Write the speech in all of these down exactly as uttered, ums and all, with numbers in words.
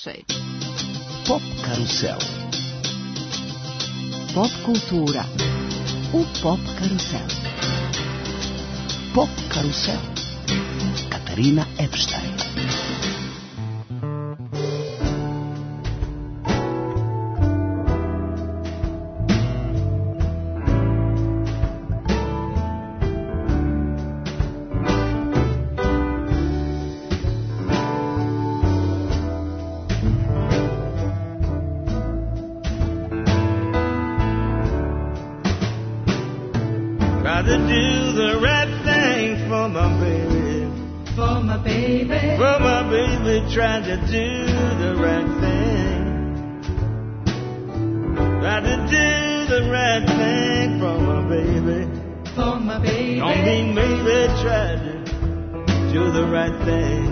slušaj. Pop karusel. Pop kultura u Pop karusel. Pop karusel. Katarina Epstein. To do the right thing for my baby, for my baby, for my baby, try to do the right thing, try to do the right thing for my baby, for my baby, don't be maybe try to do the right thing.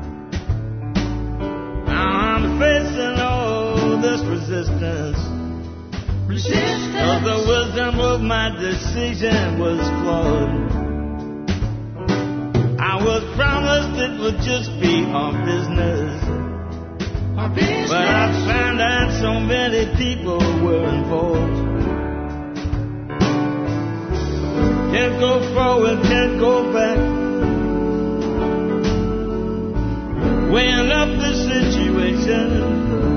Now I'm facing all this resistance. Cause the wisdom of my decision was flawed. I was promised it would just be our business, our business. But I found out so many people were involved. Can't go forward, can't go back. Weighing up the situation.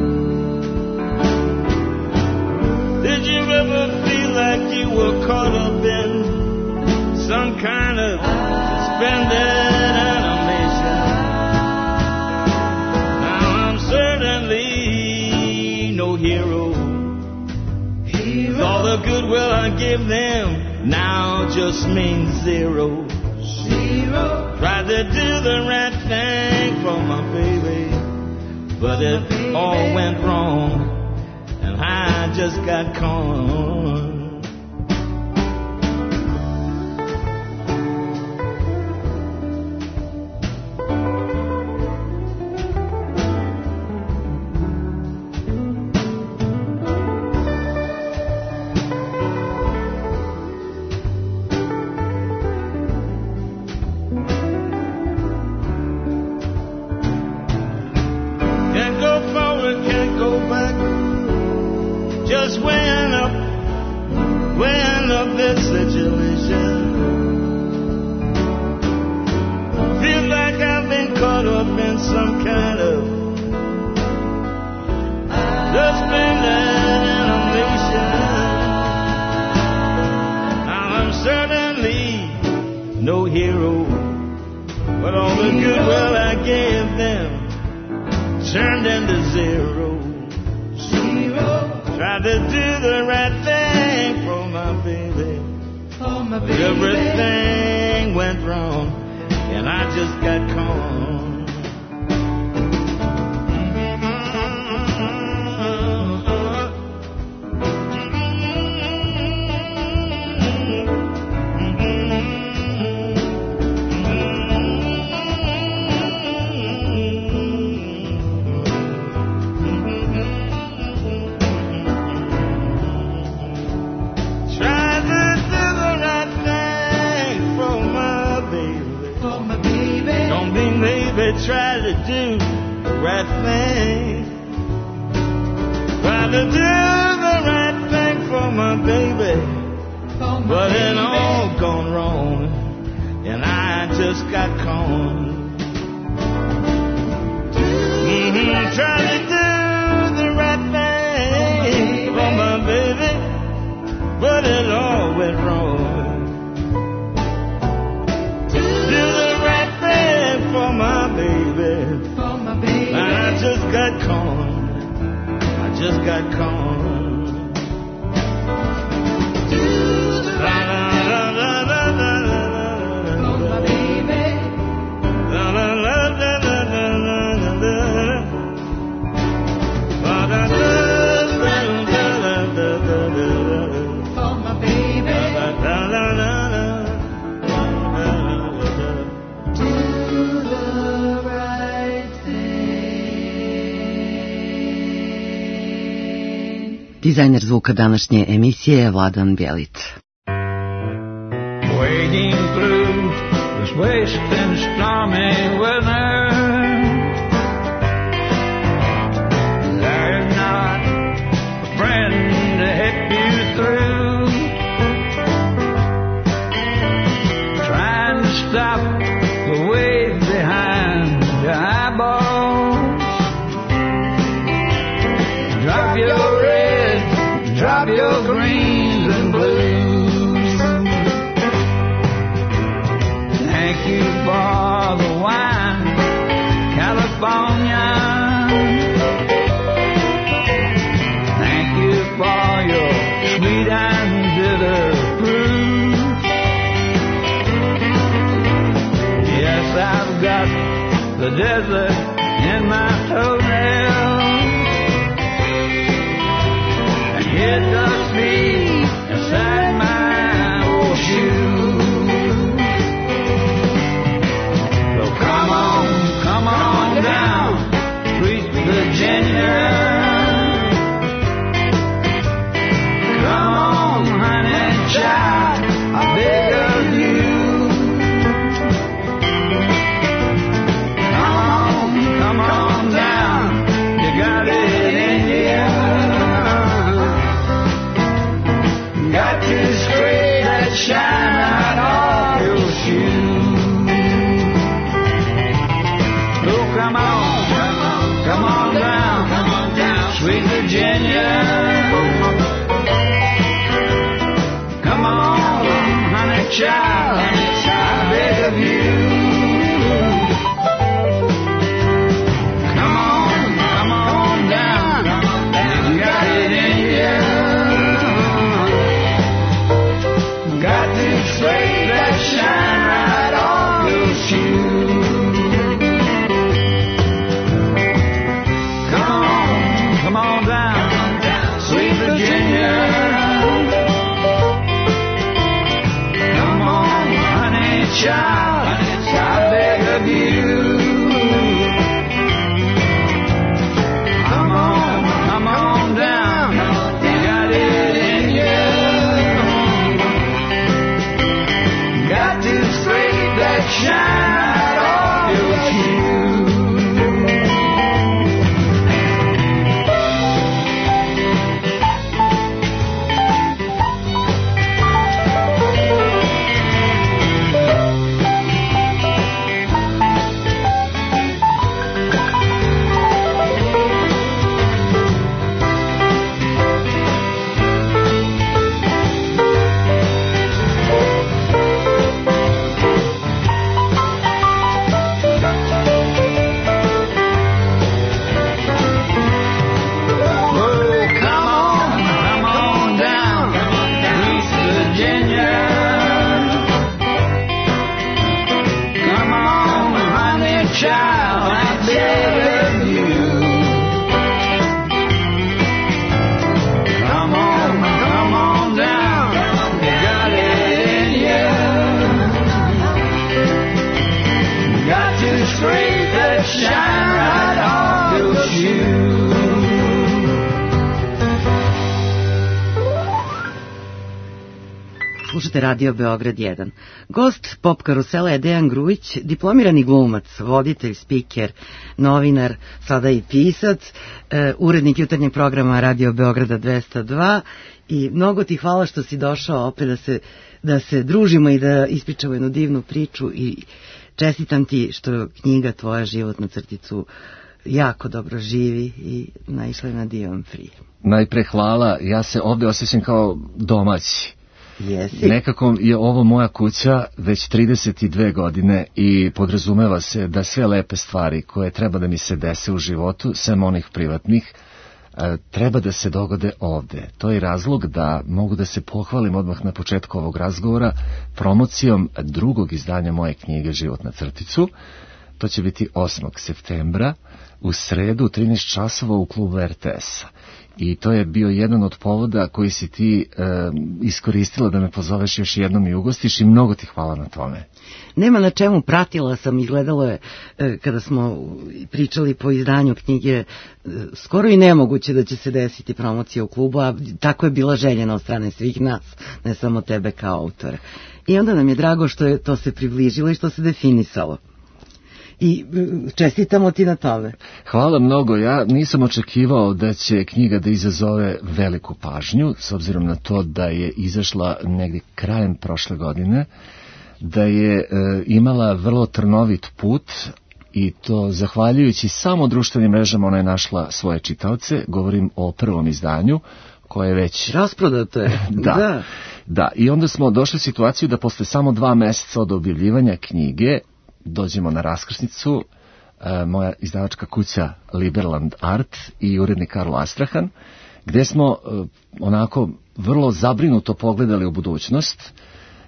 Did you ever feel like you were caught up in some kind of suspended animation? Now I'm certainly no hero. hero. All the goodwill I give them now just means zero. Zero. Tried to do the right thing for my baby, but it all went wrong. And I just got caught. Can't go forward, can't go back. Just weighing up, weighing up this situation. Feel like I've been caught up in some kind of suspended animation. Now I'm certainly no hero, but all the goodwill I gave them turned into zero. Tried to do the right thing for my baby, for my baby. Everything went wrong, and I just got caught. Try to do the right thing. Try to do the right thing for my baby, for my but baby. it all gone wrong, and I just got caught. Mm-hmm. Try to do the right thing for my baby, but it all went wrong. For my baby, for my baby, I just got caught. I just got caught. La la la la la la la. for my baby, La la la la la la la la. La la la la la la la la. for my baby, La la la la. Dizajner zvuka današnje emisije je Vladan Bjelić. Wading through this waste and stormy weather, desert in my toenail. And hit the speed inside my old shoe. So come on, come on down, sweet Virginia. Come on, honey child, I beg of you. Come on, come on down, you got it in you. Got to scrape that shine right off your shoe. So come on, come on, come on down, come on down, sweet Virginia. Come on, honey child, I beg of you. Come on, come on down, you got it in you. Got to scrape that shine right off your shoe. Come on, come on down, sweet Virginia. Come on, honey child, I beg of you. Come on, come on down, you got it in you. Got to scrape that shine right off your shoe. Slušate Radio Beograd jedan. Gost Pop karusela je Dejan Grujić, diplomirani glumac, voditelj, spiker, novinar, sada i pisac, e, urednik jutarnjeg programa Radio Beograda dvesta dva i mnogo ti hvala što si došao opet da se, da se družimo i da ispričamo jednu divnu priču i čestitam ti što knjiga tvoja Život na crticu jako dobro živi i naišla je na divan prijem. Najpre hvala, ja se ovde osjećam kao domaći. Jesi. Nekako je ovo moja kuća već trideset dve godine i podrazumeva se da sve lepe stvari koje treba da mi se dese u životu, sem onih privatnih, treba da se dogode ovde. To je razlog da mogu da se pohvalim odmah na početku ovog razgovora promocijom drugog izdanja moje knjige Život na crticu. To će biti osmog septembra u sredu u trinaest časova u klubu er te es-a. I to je bio jedan od povoda koji si ti e, iskoristila da me pozoveš još jednom i ugostiš i mnogo ti hvala na tome. Nema na čemu, pratila sam i gledalo je e, kada smo pričali po izdanju knjige, e, skoro i nemoguće da će se desiti promocija u klubu, a tako je bila željena od strane svih nas, ne samo tebe kao autora. I onda nam je drago što je to se približilo i što se definisalo. I čestitamo ti na tome. Hvala mnogo. Ja nisam očekivao da će knjiga da izazove veliku pažnju, s obzirom na to da je izašla negdje krajem prošle godine, da je e, imala vrlo trnovit put i to zahvaljujući samo društvenim mrežama ona je našla svoje čitaoce. Govorim o prvom izdanju koje je već... rasprodato je. da, da. Da, i onda smo došli u situaciju da posle samo dva meseca od objavljivanja knjige dođemo na raskrsnicu, e, moja izdavačka kuća Liberland Art i urednik Karlo Astrahan, gde smo e, onako vrlo zabrinuto pogledali u budućnost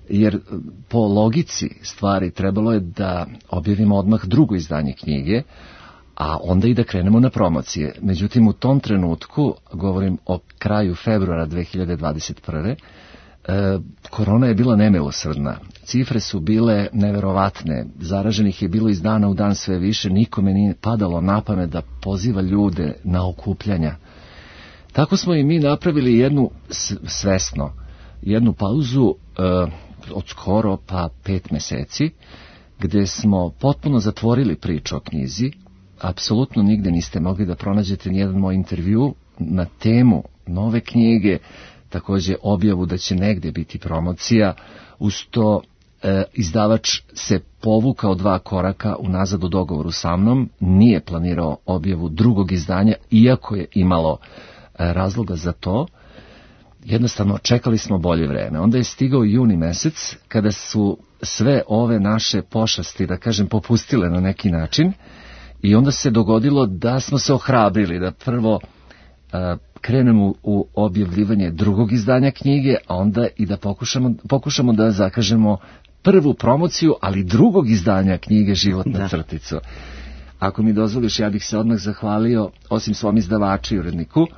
jer po logici stvari trebalo je da objavimo odmah drugo izdanje knjige, a onda i da krenemo na promocije. Međutim, u tom trenutku, govorim o kraju februara dve hiljade dvadeset prve. E, korona je bila nemilosrdna. Cifre su bile neverovatne. Zaraženih je bilo iz dana u dan sve više. Nikome nije padalo na pamet da poziva ljude na okupljanja. Tako smo i mi napravili jednu, svesno, jednu pauzu e, od skoro pa pet meseci, gde smo potpuno zatvorili priču o knjizi. Apsolutno nigde niste mogli da pronađete nijedan moj intervju na temu nove knjige, takođe objavu da će negde biti promocija. Uz to e, izdavač se povukao dva koraka unazad u dogovoru sa mnom, nije planirao objavu drugog izdanja, iako je imalo e, razloga za to. Jednostavno čekali smo bolje vreme. Onda je stigao juni mesec, kada su sve ove naše pošasti, da kažem, popustile na neki način, i onda se dogodilo da smo se ohrabrili, da prvo a, krenemo u objavljivanje drugog izdanja knjige, a onda i da pokušamo, pokušamo da zakažemo prvu promociju, ali drugog izdanja knjige Život na crticu. Ako mi dozvoliš, ja bih se odmah zahvalio, osim svom izdavaču i uredniku,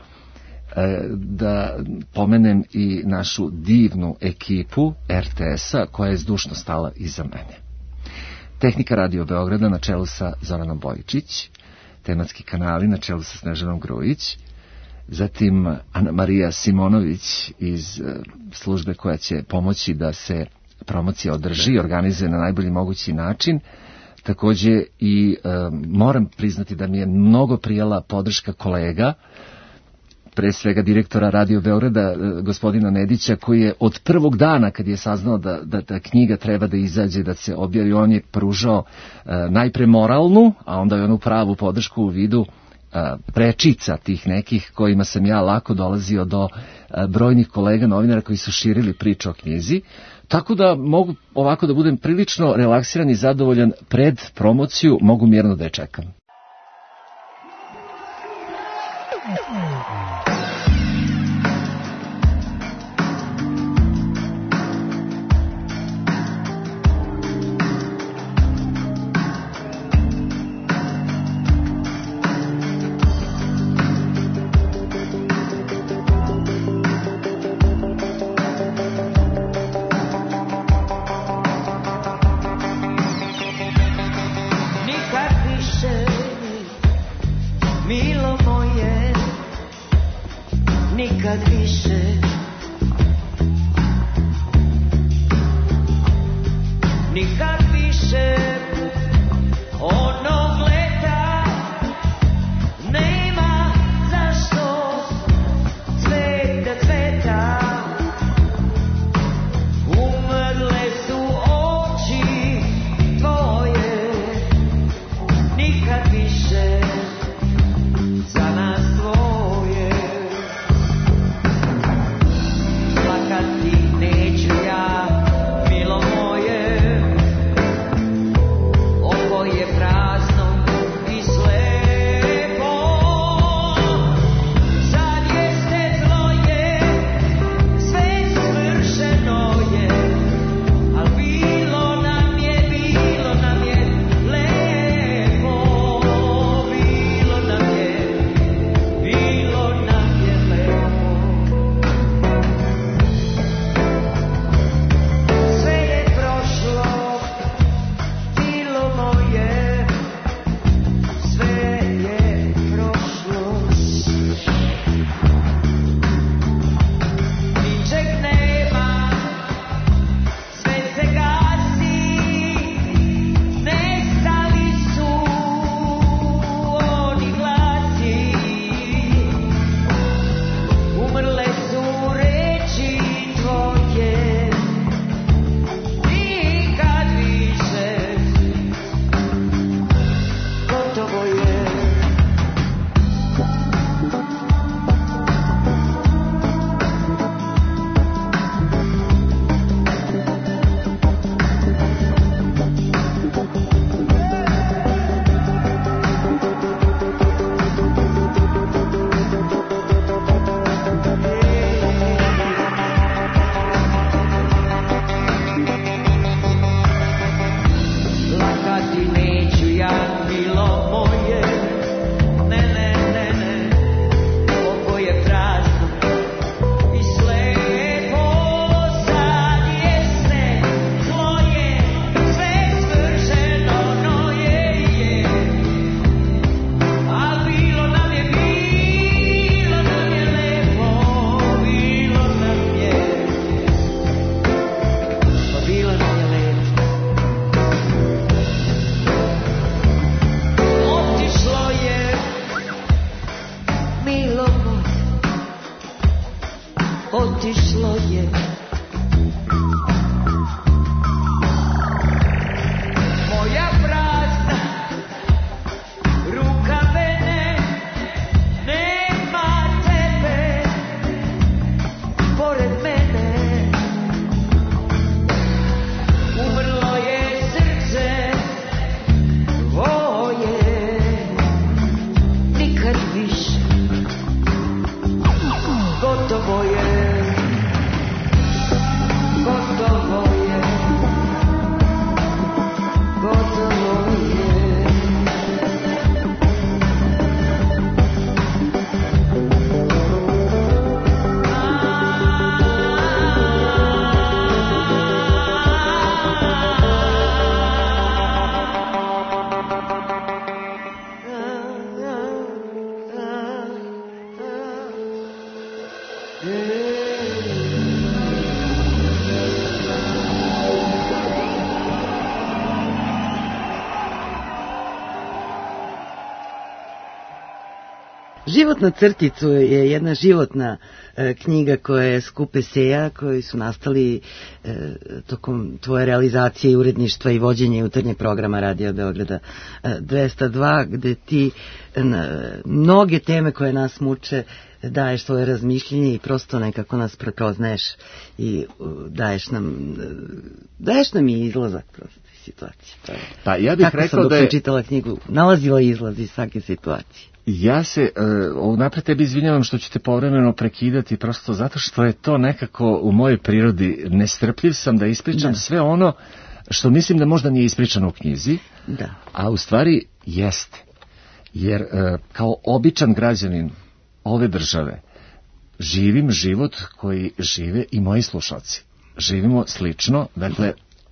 da pomenem i našu divnu ekipu er te es-a koja je zdušno stala iza mene. Tehnika Radio Beograda na čelu sa Zoranom Bojičić, tematski kanali na čelu sa Snežanom Grujić, zatim Ana Marija Simonović iz službe koja će pomoći da se promocija održi i organizuje na najbolji mogući način. Takođe i e, moram priznati da mi je mnogo prijala podrška kolega, pre svega direktora Radio Beograda, gospodina Nedića, koji je od prvog dana kad je saznao da, da, da knjiga treba da izađe, da se objavi, on je pružao e, najpre moralnu, a onda je onu pravu podršku u vidu e, prečica tih nekih kojima sam ja lako dolazio do e, brojnih kolega novinara koji su širili priču o knjizi. Tako da mogu ovako da budem prilično relaksiran i zadovoljan pred promociju, mogu mirno da je čekam. Život na crticu je jedna životna e, knjiga koja je skup eseja koji su nastali e, tokom tvoje realizacije i uredništva i vođenja jutarnjeg programa Radio Beograda e, dvesta dva, gde ti e, mnoge teme koje nas muče daješ svoje razmišljenje i prosto nekako nas prepoznaješ i uh, daješ nam uh, daješ nam i izlazak prosto iz situacije. Pa ja bih Tako rekao sam da je... dok sam čitala knjigu, nalazila izlaz iz svake situacije. Ja se, uh, napred tebi izvinjavam što ću te povremeno prekidati, prosto zato što je to nekako u mojoj prirodi. Nestrpljiv sam da ispričam da. sve ono što mislim da možda nije ispričano u knjizi, da. a u stvari jeste. Jer uh, kao običan građanin ove države živim život koji žive i moji slušalci. Živimo slično, dakle,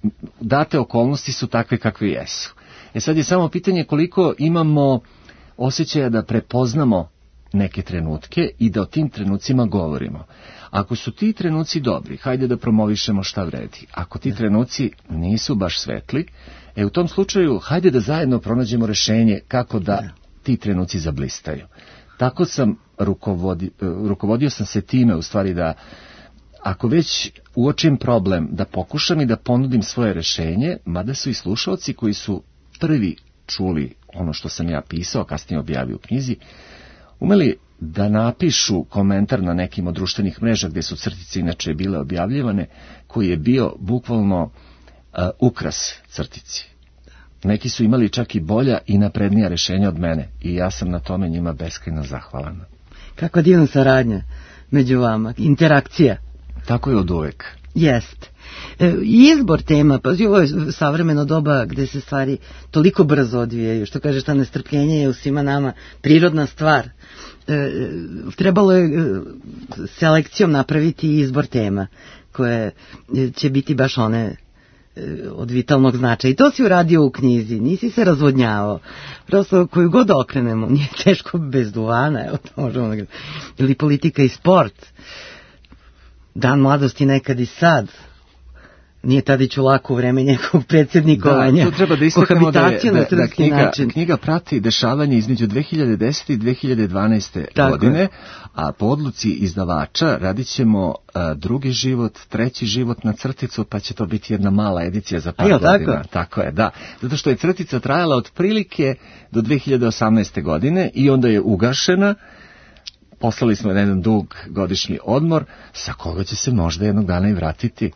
date okolnosti su takve kakve jesu. E sad je samo pitanje koliko imamo osjećaja da prepoznamo neke trenutke i da o tim trenucima govorimo. Ako su ti trenuci dobri, hajde da promovišemo šta vredi. Ako ti trenuci nisu baš svetli, e u tom slučaju hajde da zajedno pronađemo rešenje kako da ti trenuci zablistaju. Tako sam rukovodi, rukovodio sam se time u stvari da ako već uočim problem, da pokušam i da ponudim svoje rešenje, mada su i slušalci koji su prvi čuli ono što sam ja pisao, kasnije objavio u knjizi, umeli da napišu komentar na nekim od društvenih mreža gde su crtice inače bile objavljivane, koji je bio bukvalno uh, ukras crtici. Neki su imali čak i bolja i naprednija rešenja od mene i ja sam na tome njima beskrajno zahvalan. Kakva divna saradnja među vama, interakcija. Tako je od uvek. Jest. E, izbor tema, pa ovo je savremeno doba gde se stvari toliko brzo odvijaju, što kažeš, ta nestrpljenje je u svima nama prirodna stvar. E, trebalo je e, selekcijom napraviti izbor tema koje će biti baš one od vitalnog značaja. I to si uradio u knjizi, nisi se razvodnjavao. Prosto koju god okrenemo, nije teško bez duvana, evo to možemo da... ili politika i sport. Dan mladosti nekad i sad. Nije Tadiću lako u vreme njegovog predsjednikovanja. Da, to treba da istaknemo da, je, da, da knjiga, način. knjiga prati dešavanje između dve hiljade desete i dve hiljade dvanaeste. Tako godine, je. A po odluci izdavača radit ćemo a, drugi život, treći život na crticu, pa će to biti jedna mala edicija za par Ajo, godina. Tako? tako je, da. Zato što je crtica trajala otprilike do dve hiljade osamnaeste. godine i onda je ugašena. Poslali smo jedan dug godišnji odmor, sa koga će se možda jednog dana i vratiti.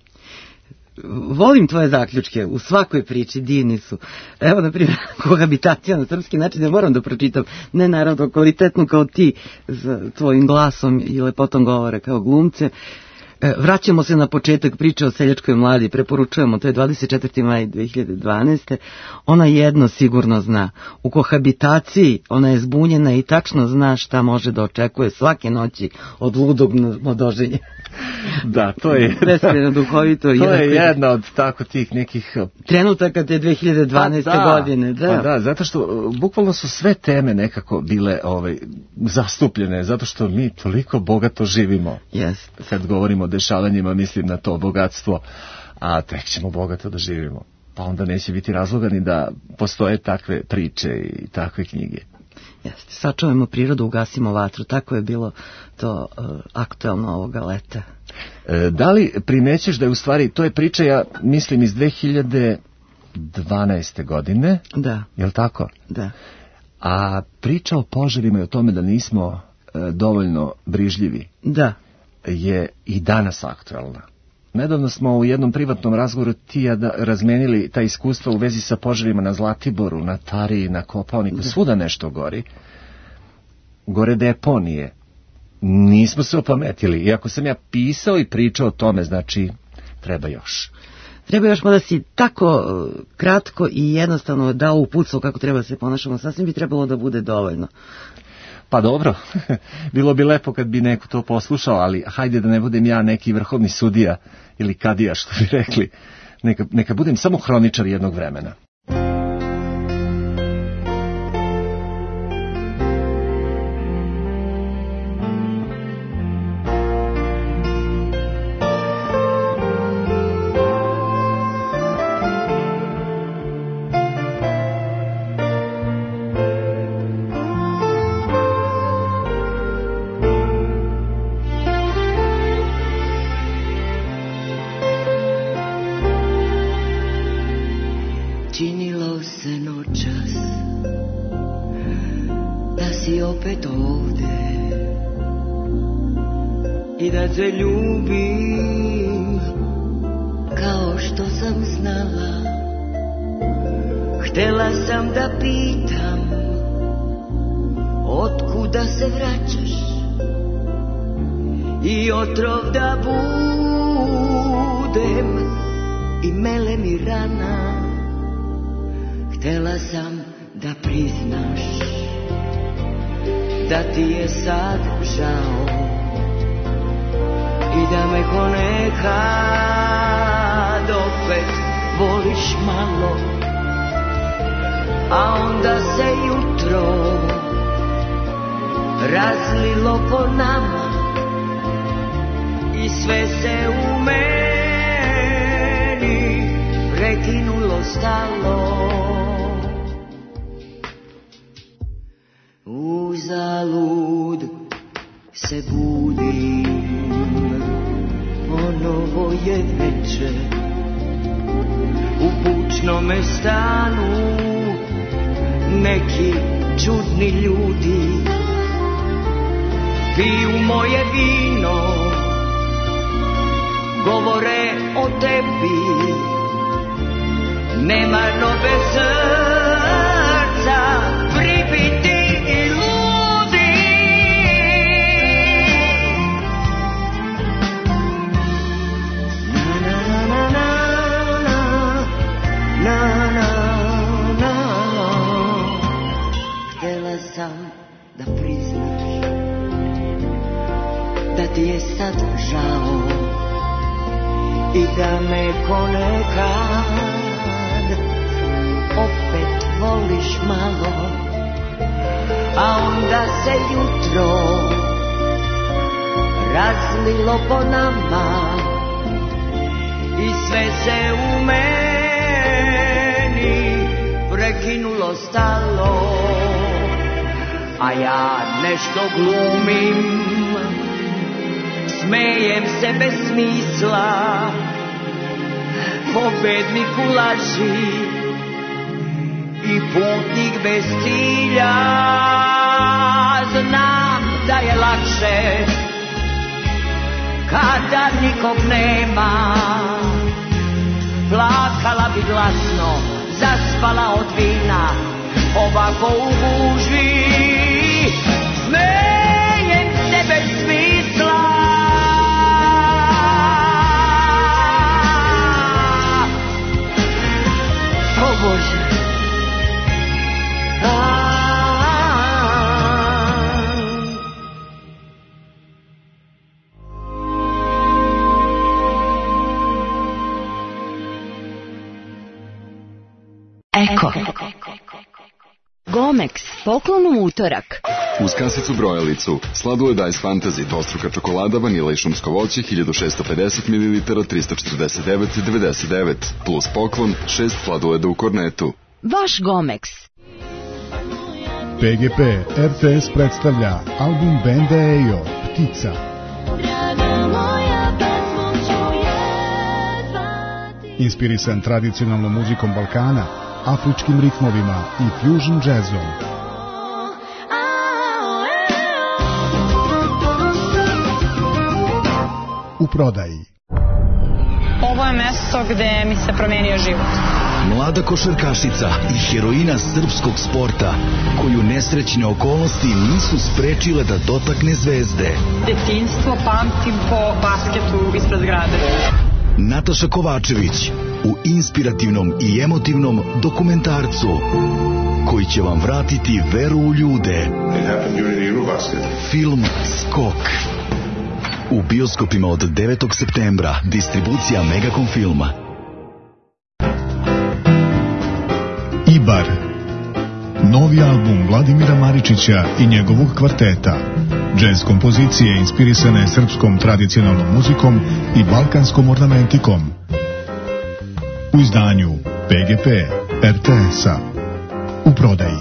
Volim tvoje zaključke, u svakoj priči divni su. Evo, na primjer, kohabitacija na srpski način, ne moram da pročitam, ne naravno kvalitetno kao ti, za tvojim glasom i lepotom govore kao glumce. Vraćamo se na početak priče o seljačkoj mladi, preporučujemo, to je dvadeset četvrti maj dve hiljade dvanaeste. Ona jedno sigurno zna, u kohabitaciji ona je zbunjena i tačno zna šta može da očekuje svake noći od ludog mladoženja. Da, to je beskrajno duhovito. To je jedna od tako tih nekih trenutaka te dve hiljade dvanaeste. Pa da, godine. Da. Pa da, zato što bukvalno su sve teme nekako bile ovaj, zastupljene, zato što mi toliko bogato živimo. Yes. Kad govorimo o dešavanjima, mislim na to bogatstvo, a tek ćemo bogato da živimo. Pa onda neće biti razloga ni da postoje takve priče i takve knjige. Jeste, sačuvajmo prirodu, ugasimo vatru, tako je bilo to uh, aktuelno ovoga leta. E, da li primećeš da je u stvari, to je priča, ja mislim, iz dve hiljade dvanaeste. godine? Da. Je li tako? Da. A priča o požarima i o tome da nismo e, dovoljno brižljivi da. je i danas aktuelna. Nedavno smo u jednom privatnom razgovoru ti ja da razmenili ta iskustva u vezi sa požarima na Zlatiboru, na Tariji, na Kopaoniku, da. Svuda nešto gori. Gore deponije. Nismo se opametili. Iako sam ja pisao i pričao o tome, znači treba još. Treba još, mada si tako kratko i jednostavno dao uputstvo kako treba se ponašamo, sasvim bi trebalo da bude dovoljno. Pa dobro, bilo bi lepo kad bi neko to poslušao, ali hajde da ne budem ja neki vrhovni sudija ili kadija, što bi rekli. Neka, neka budem samo hroničar jednog vremena. činilo se noćas da si opet ovde i da te ljubim kao što sam znala. Htela sam da pitam otkuda se vraćaš i otrov da budem i mele mi rana. Htela sam da priznaš da ti je sad žao i da me ko nekad opet voliš malo. A onda se jutro razlilo po nama i sve se u meni prekinulo, stalo. Uzalud se budim, ponovo je večer u bučnome stanu. Neki čudni ljudi piju moje vino, govore o tebi, nemarno bez srca, pribiti i ludi. Na na na na na na na. Da priznaš da ti je sad žao i da me ko nekad opet voliš malo. A onda se jutro razlilo po nama i sve se u meni prekinulo, stalo. A ja nešto glumim, smejem se bez smisla, pobednik u laži i putnik bez cilja. Znam da je lakše kada nikog nema, plakala bi glasno, zaspala od vina, ovako u gužvi. Smejem se bez smisla, o Bože. Eko Gomex, poklon u utorak. Uz kasicu brojalicu, sladoled Ice Fantasy, dvostruka čokolada, vanila i šumsko voće, hiljadu šessto pedeset mililitara, trista četrdeset devet devedeset devet, plus poklon, šest sladoleda u kornetu. Vaš Gomex. P G P R T S predstavlja album benda Ejo, Ptica. Inspirisan tradicionalnom muzikom Balkana, afričkim ritmovima i fusion jazzom. U prodaji. Ovo je mesto gde mi se promenio život. Mlada košarkašica i heroina srpskog sporta, koju nesrećne okolnosti nisu sprečile da dotakne zvezde. Detinjstvo pamtim po basketu ispred zgrade. Nataša Kovačević u inspirativnom i emotivnom dokumentarcu koji će vam vratiti veru u ljude. Film Skok. U bioskopima od devetog septembra. Distribucija Megacom Filma. Ibar. Novi album Vladimira Maričića i njegovog kvarteta. Džez kompozicije inspirisane srpskom tradicionalnom muzikom i balkanskom ornamentikom. U izdanju P G P R T S-a. U prodaji.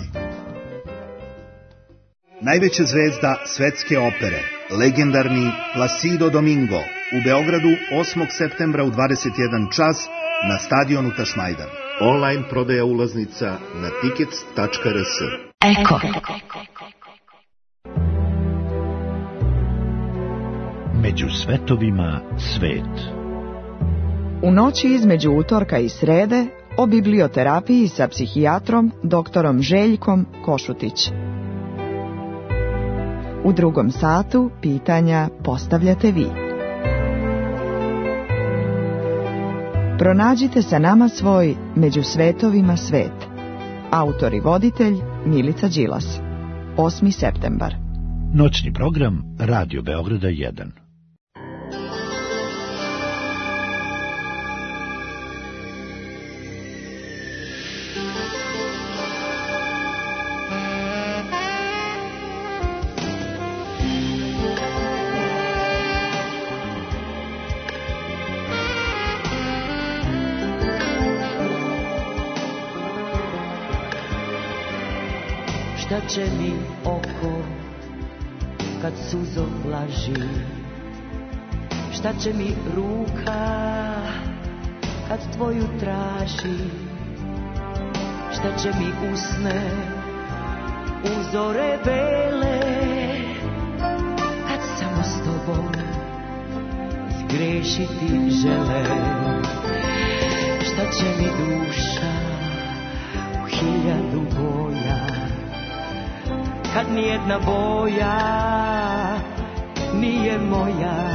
Najveća zvezda svetske opere, legendarni Placido Domingo, u Beogradu osmog septembra u dvadeset jedan čas na stadionu Tašmajdan. Online prodaja ulaznica na tickets tačka r s. Eko. Među svetovima svet. U noći između utorka i srede o biblioterapiji sa psihijatrom doktorom Željkom Košutić. U drugom satu pitanja postavljate vi. Pronađite sa nama svoj Među svetovima svet. Autor i voditelj Milica Đilas. osmi septembar. Noćni program Radio Beograda jedan. Šta će mi oko kad suzom laži? Šta će mi ruka kad tvoju traži? Šta će mi usne uzore bele kad samo s tobom zgrešiti žele? Šta će mi duša u hiljadu boja kad nijedna boja nije moja?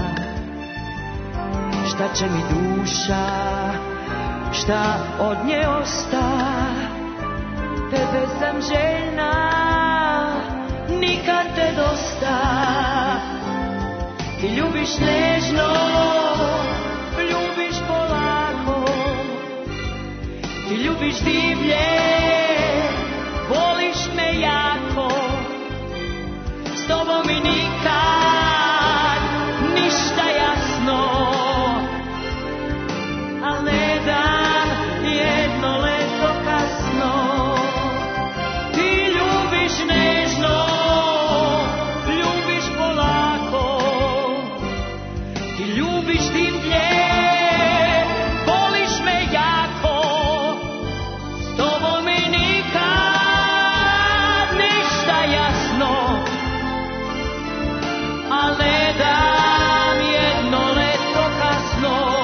Šta će mi duša, šta od nje osta? Tebe sam željna, nikad te dosta. Ti ljubiš nežno, ljubiš polako. Ti ljubiš divlje, voliš me jako. S tobom mi nikad ništa jasno, al ne dan jedno leto kasno. Ti ljubiš nežno, ljubiš polako. Ti ljubiš divlje, voliš me jako. S tobom mi nikad ništa jasno, al ne dam jedno leto kasno.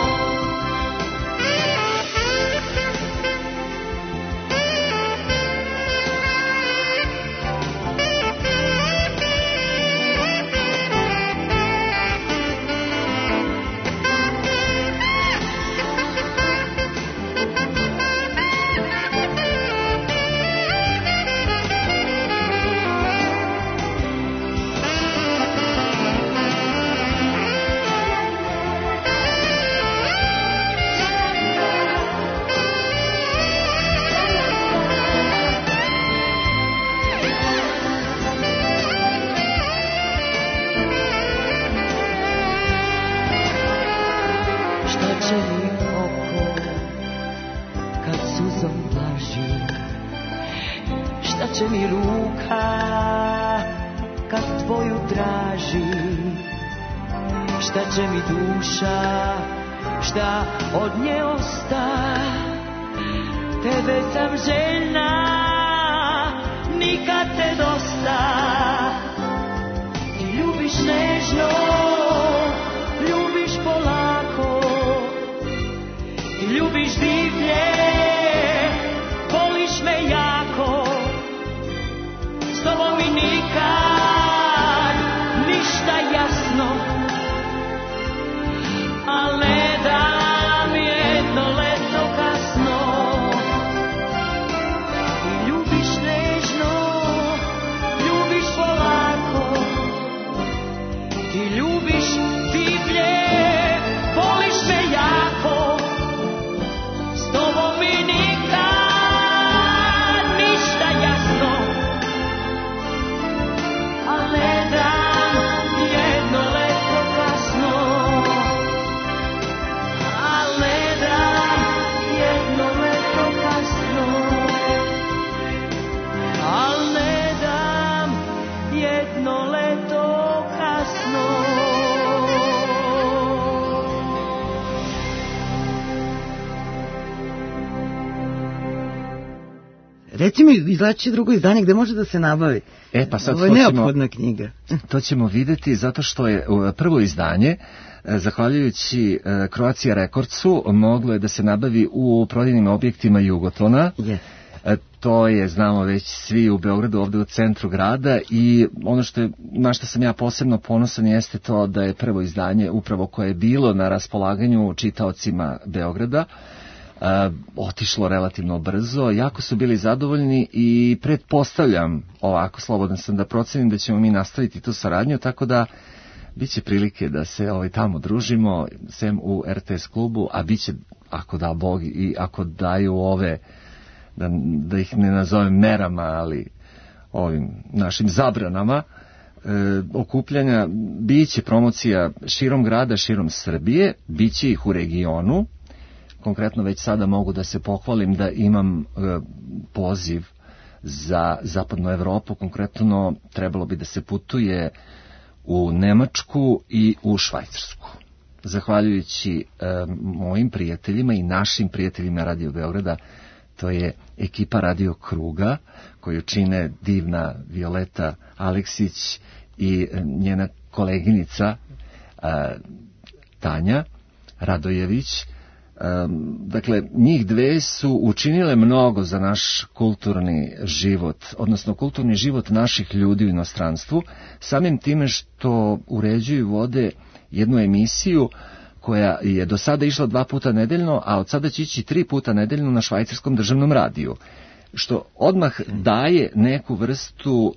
Šta će mi ruka kad tvoju traži? Šta će mi duša, šta od nje osta? Tebe sam željna, nikad te dosta. Ti ljubiš nežno, ljubiš polako. Ti ljubiš divlje, voliš me jako. S tobom mi nikad ništa jasno, al ne dam jedno leto kasno. Ti ljubiš nežno, ljubiš polako. Ti ljubiš Reci mi, izlači drugo izdanje gde može da se nabavi. E, pa sad Ovo je hoćemo, neophodna knjiga. To ćemo videti zato što je prvo izdanje, zahvaljujući Croatia Recordsu, moglo je da se nabavi u prodajnim objektima Jugotona. Yes. To je, znamo već svi u Beogradu, ovde u centru grada, i ono što je, na što sam ja posebno ponosan jeste to da je prvo izdanje upravo koje je bilo na raspolaganju čitaocima Beograda uh, otišlo relativno brzo, jako su bili zadovoljni i pretpostavljam, ovako slobodan sam da procenim da ćemo mi nastaviti tu saradnju, tako da bit će prilike da se ovaj, tamo družimo, sem u er te es klubu, a bit će, ako da Bog i ako daju ove, da, da ih ne nazovem merama, ali ovim našim zabranama, e, okupljanja, bit će promocija širom grada, širom Srbije, bit će ih u regionu. Konkretno već sada mogu da se pohvalim da imam e, poziv za zapadnu Evropu, konkretno trebalo bi da se putuje u Nemačku i u Švajcarsku. Zahvaljujući e, mojim prijateljima i našim prijateljima Radio Beograda, to je ekipa Radio Kruga, koju čine divna Violeta Aleksić i njena koleginica a, Tanja Radojević. A, dakle, njih dve su učinile mnogo za naš kulturni život, odnosno kulturni život naših ljudi u inostranstvu, samim time što uređuju i vode jednu emisiju koja je do sada išla dva puta nedeljno, a od sada će ići tri puta nedeljno na švajcarskom državnom radiju, što odmah daje neku vrstu,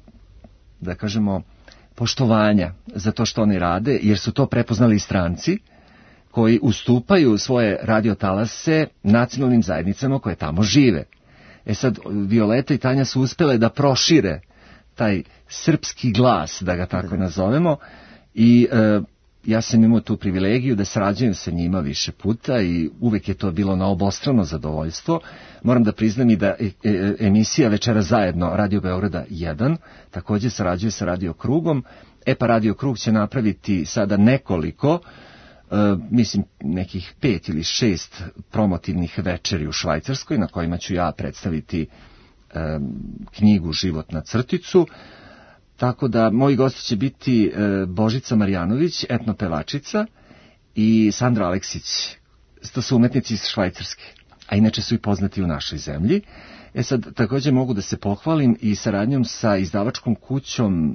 da kažemo, poštovanja za to što oni rade, jer su to prepoznali stranci koji ustupaju svoje radiotalase nacionalnim zajednicama koje tamo žive. E sad, Violeta i Tanja su uspele da prošire taj srpski glas, da ga tako nazovemo, i e, ja sam imao tu privilegiju da sarađujem sa njima više puta i uvek je to bilo na obostrano zadovoljstvo. Moram da priznam i da e, e, emisija Večera zajedno Radio Beograda jedan takođe sarađuje sa Radio Krugom. E pa Radio Krug će napraviti sada nekoliko, e, mislim nekih pet ili šest promotivnih večeri u Švajcarskoj na kojima ću ja predstaviti e, knjigu Život na crticu. Tako da moji gosti će biti e, Božica Marjanović, etnopevačica, i Sandra Aleksić, to su umetnici iz Švajcarske, a inače su i poznati u našoj zemlji. E sad, također mogu da se pohvalim i saradnjom sa izdavačkom kućom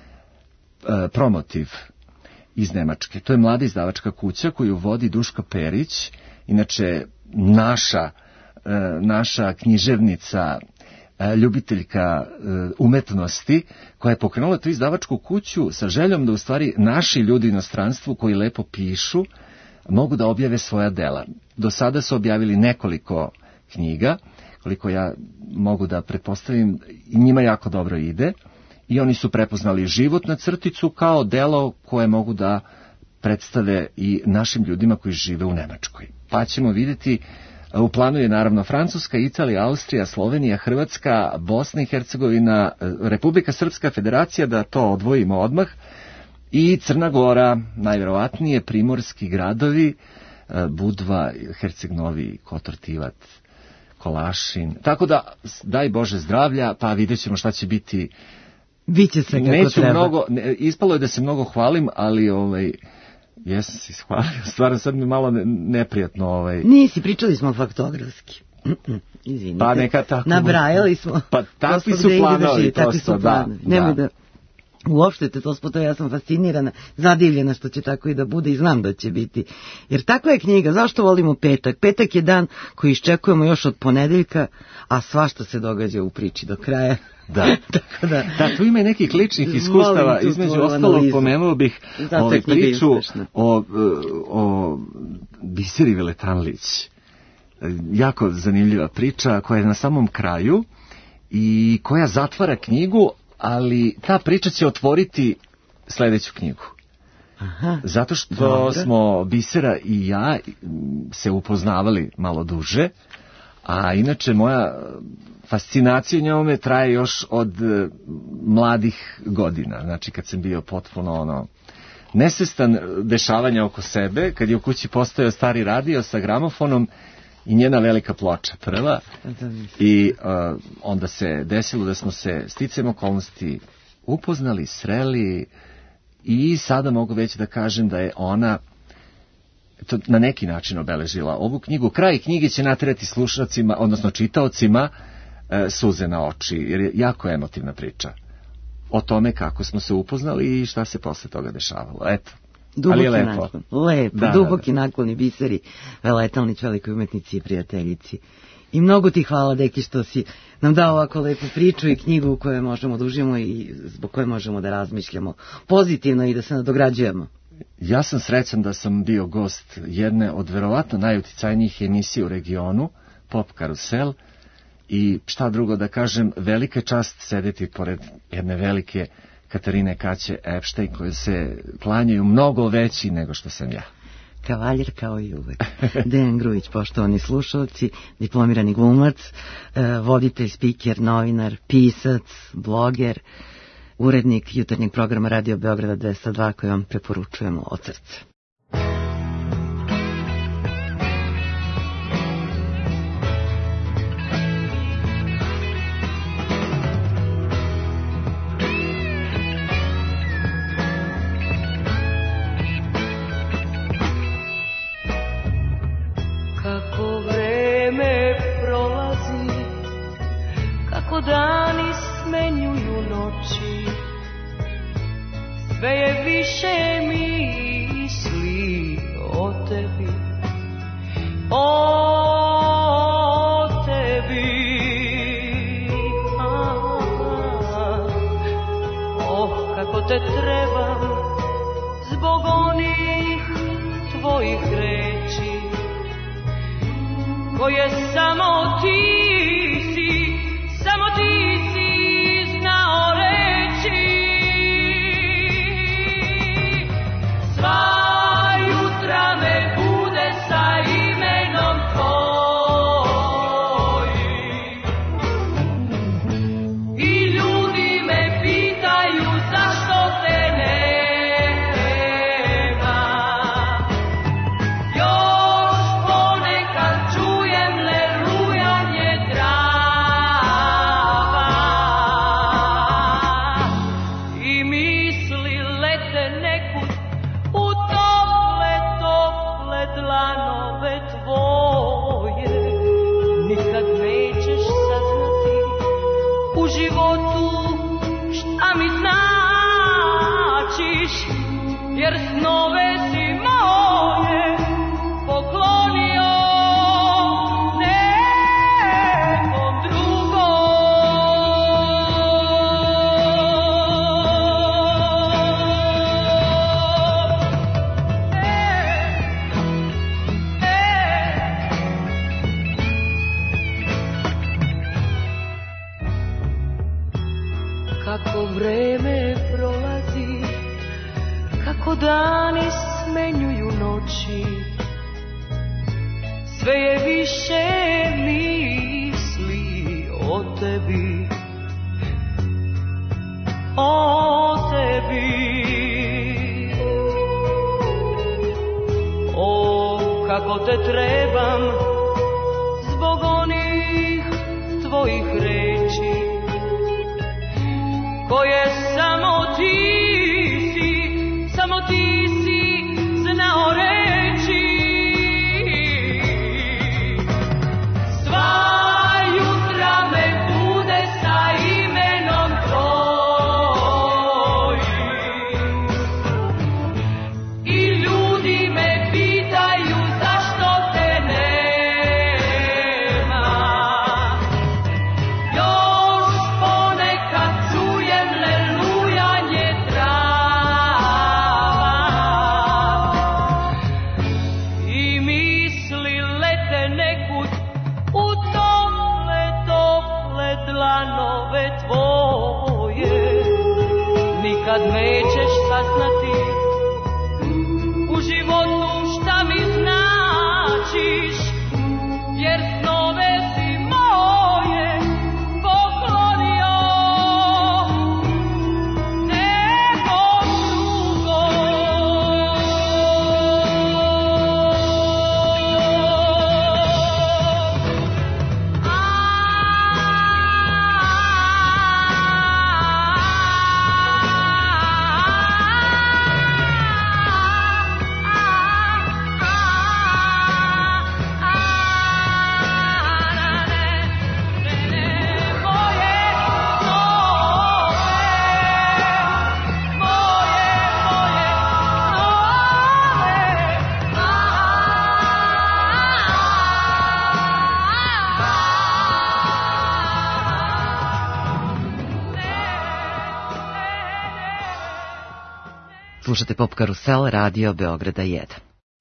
e, Promotiv iz Nemačke. To je mlada izdavačka kuća koju vodi Duška Perić, inače naša, e, naša književnica, ljubiteljka umetnosti, koja je pokrenula tu izdavačku kuću sa željom da u stvari naši ljudi u inostranstvu koji lepo pišu mogu da objave svoja dela. Do sada su objavili nekoliko knjiga, koliko ja mogu da pretpostavim, i njima jako dobro ide, i oni su prepoznali Život na crticu kao delo koje mogu da predstave i našim ljudima koji žive u Nemačkoj. Pa ćemo vidjeti. U planu je naravno Francuska, Italija, Austrija, Slovenija, Hrvatska, Bosna i Hercegovina, Republika Srpska, Federacija, da to odvojimo odmah, i Crna Gora, najverovatnije primorski gradovi, Budva, Herceg Novi, Kotor Tivat, Kolašin. Tako da, daj Bože zdravlja, pa vidjet ćemo šta će biti. Biće se kako Neću treba. Mnogo, ne, ispalo je da se mnogo hvalim, ali ovaj... Jesam se ishvalio, stvarno sad mi malo neprijatno. Ovaj... Nisi, pričali smo faktografski. Izvinite. Pa neka tako. Nabrajali smo. Pa takvi su planovi, prosto, da. Nemoj da... Uopšte te to spotoje, ja sam fascinirana, zadivljena što će tako i da bude i znam da će biti. Jer takva je knjiga, zašto volimo petak? Petak je dan koji iščekujemo još od ponedeljka, a svašta se događa u priči do kraja. Da. Tako da, da, tu ima i nekih ličnih iskustava, između ostalog pomenuo bih ovaj priču o, o Biseri Veletanlić. Jako zanimljiva priča koja je na samom kraju i koja zatvara knjigu, ali ta priča će otvoriti sledeću knjigu. Aha, zato što dobro. Smo Bisera i ja se upoznavali malo duže, a inače moja fascinacija njome traje još od mladih godina, znači kad sam bio potpuno ono nesvestan dešavanja oko sebe, kad je u kući postojao stari radio sa gramofonom i njena velika ploča prva i uh, onda se desilo da smo se sticajem okolnosti upoznali, sreli i sada mogu već da kažem da je ona to na neki način obeležila ovu knjigu. Kraj knjige će naterati slušalcima, odnosno čitaocima, e, suze na oči, jer je jako emotivna priča o tome kako smo se upoznali i šta se posle toga dešavalo. Eto. Duboki ali je lepo. naklon. Lepo, da, duboki da, da. nakloni biseri, Veletalnić, velikoj umetnici i prijateljici. I mnogo ti hvala, deki, što si nam dao ovako lepu priču i knjigu u kojoj možemo da uživamo i zbog koje možemo da razmišljamo pozitivno i da se nadograđujemo. Ja sam srećan da sam bio gost jedne od verovatno najuticajnijih emisija u regionu, Pop Karusel, i šta drugo da kažem, velika čast sedeti pored jedne velike Katarine Kaće Epštajn, koje se klanjaju mnogo veći nego što sam ja. Kavaljer kao i uvek. Dejan Grujić, poštovani slušalci, diplomirani glumac, voditelj, spiker, novinar, pisac, bloger, urednik jutarnjeg programa Radio Beograda dvesta dva koji vam preporučujemo od srca. Kako vreme prolazi, kako dani smenjuju noći, sve je više misli o tebi, o tebi. Ah, oh, kako te trebam zbog onih tvojih reči, koje samo ti si, samo ti si znao reći. Sva jutra me bude sa imenom tvojim i ljudi me pitaju zašto te nema. Još ponekad čujem lerujanje trava i misli lete nekud u tople, tople dlanove tvoje. Nikad nećeš saznati u životu šta mi značiš, jer snove si moje poklonio nekom drugom. Kako vreme prolazi, kako dani smenjuju noći, sve je više misli o tebi, o tebi. O, kako te trebam zbog onih tvojih reči, koje samo ti si, samo ti si znao reći. Sva jutra me bude sa imenom tvojim i ljudi me pitaju zašto te nema. Još ponekad čujem lerujanje trava i misli lete nekud u tople, tople dlanove tvoje. Nikad nećeš saznati u životu šta mi značiš, jer snove si moje poklonio nekom drugom. Slušate Pop Karusel, Radio Beograda jedan.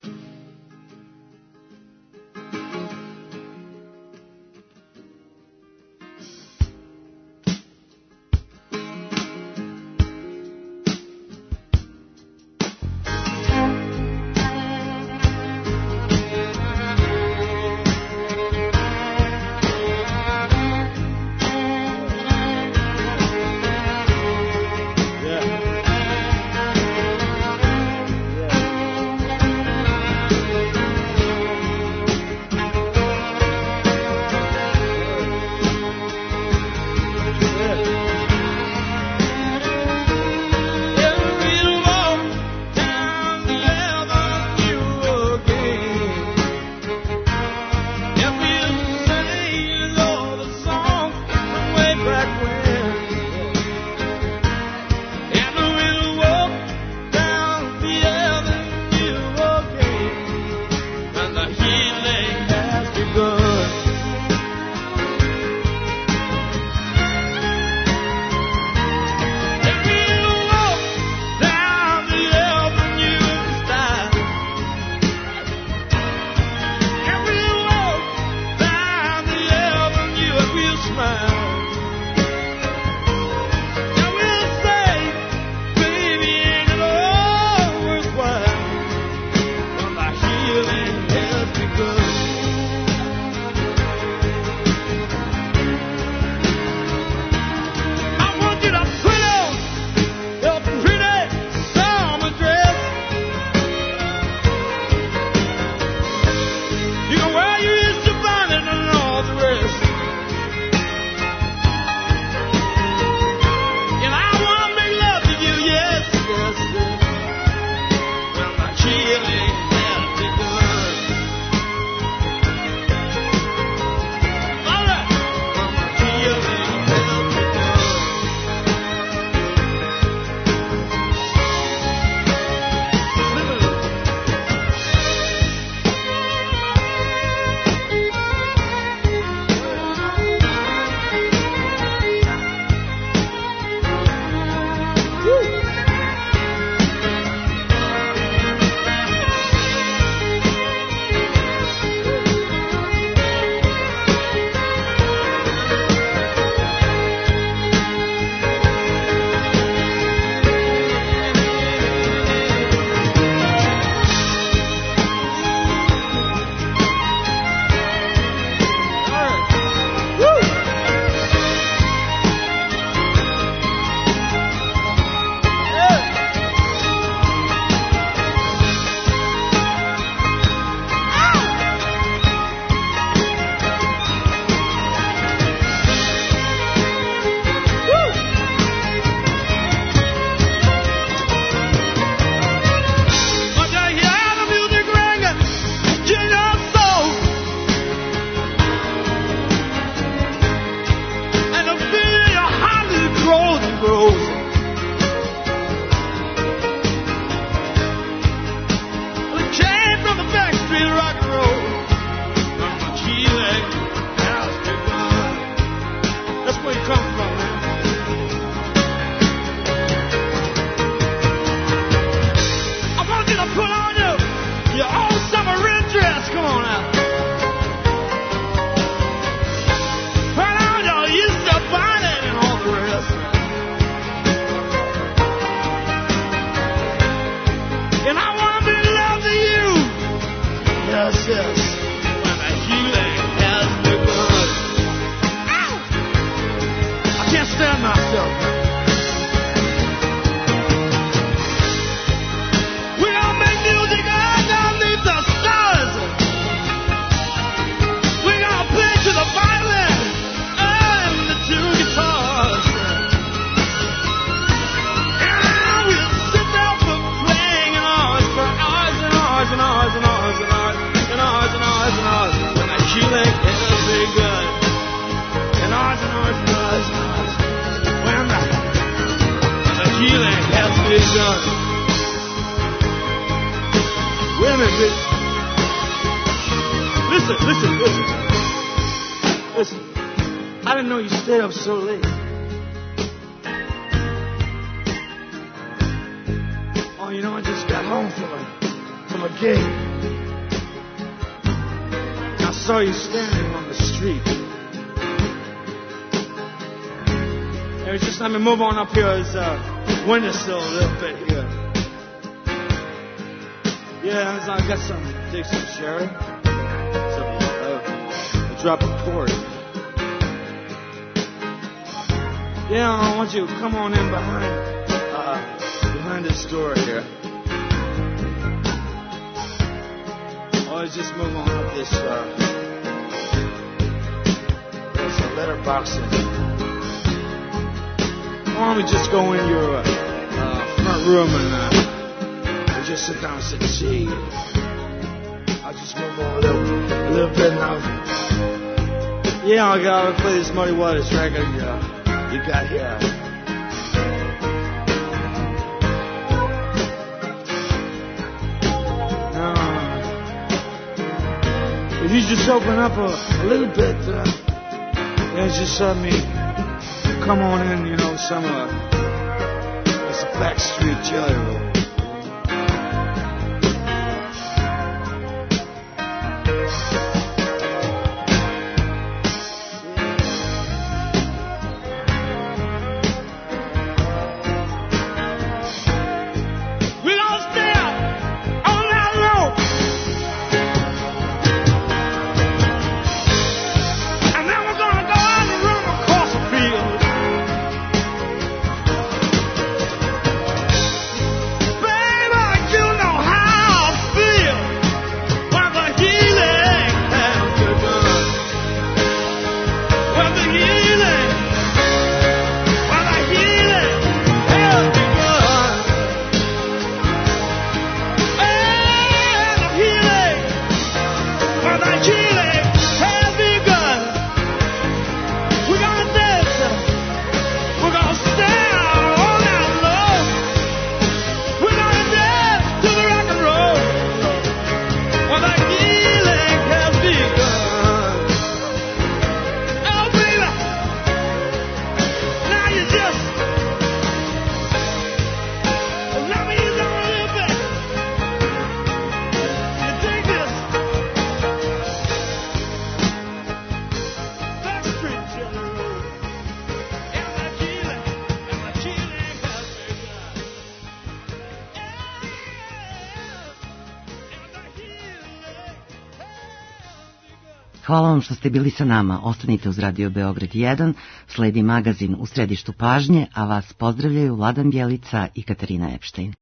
So late. Oh, you home from a, from a gig. I saw you standing on the street. It was just, let me move on up here as a windowsill a little bit here. Yeah, I got some, take some sherry. Some, uh, a drop of port. Yeah, I want you to come on in behind, uh, behind this door here. Oh, let's just move on up this, uh, there's a letterbox in it. Why don't we just go in your, uh, uh front room and, uh, we'll just sit down and sip tea. I'll just move on a little, a little bit now. Yeah, I'll, I'll play this Muddy Waters record, uh, you got here. Now, if you just open up a, a little bit, uh, yeah, just let me come on in, you know, some, uh, it's a backstreet jelly roll. Hvala vam što ste bili sa nama. Ostanite uz Radio Beograd jedan, sledi magazin U središtu pažnje, a vas pozdravljaju Vladan Bjelica i Katarina Epštajn.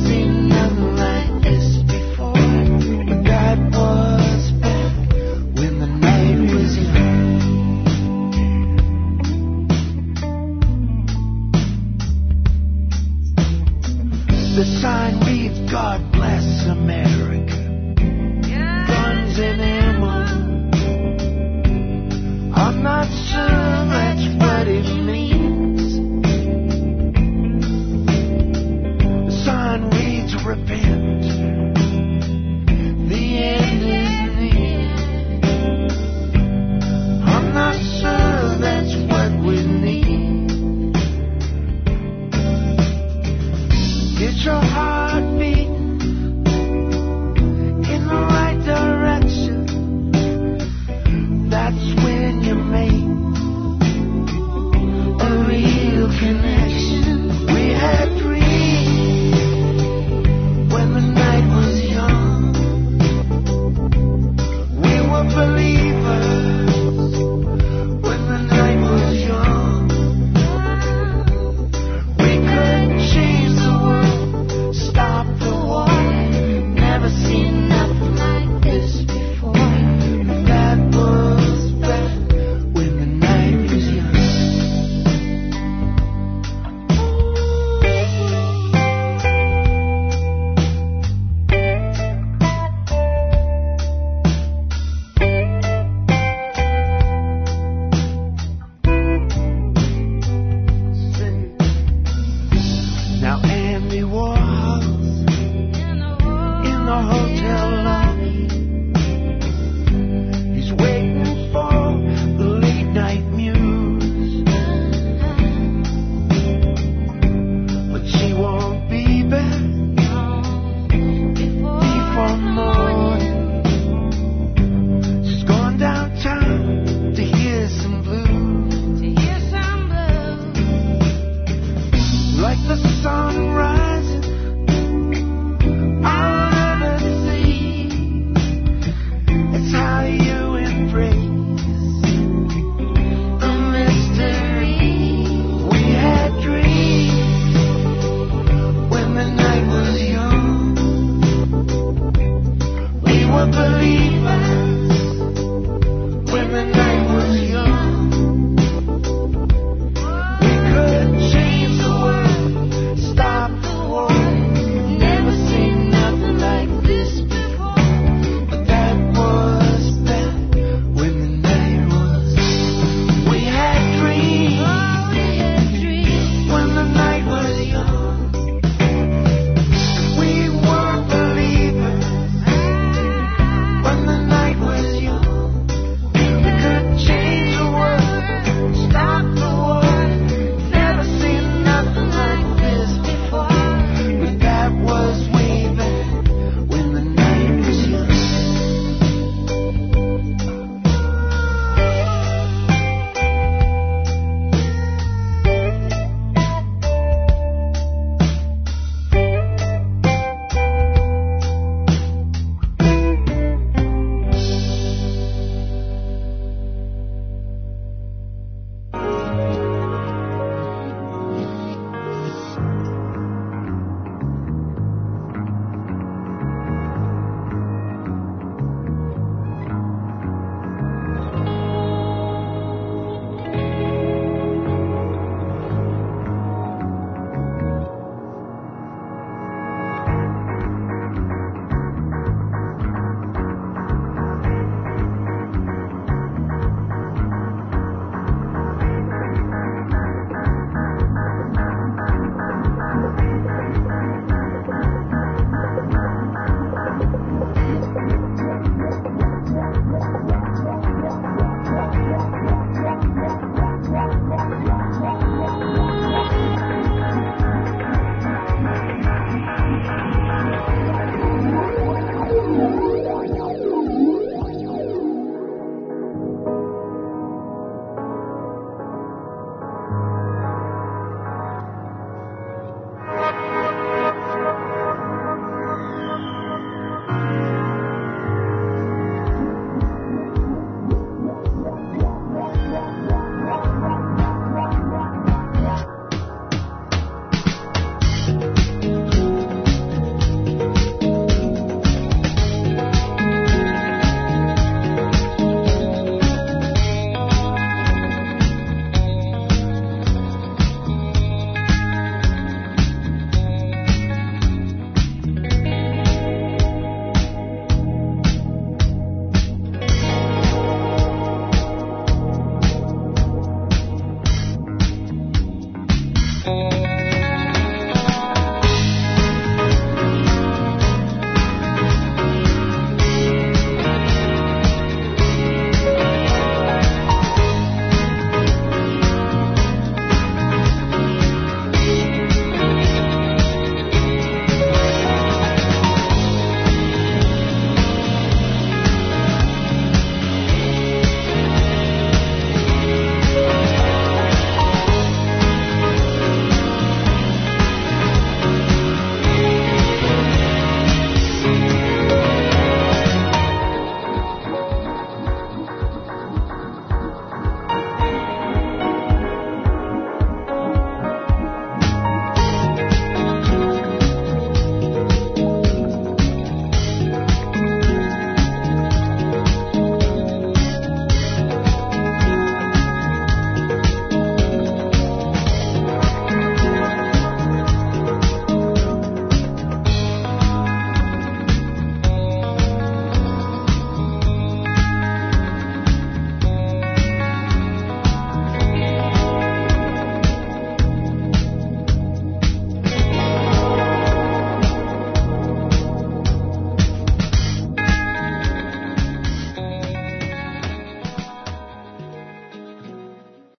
When believe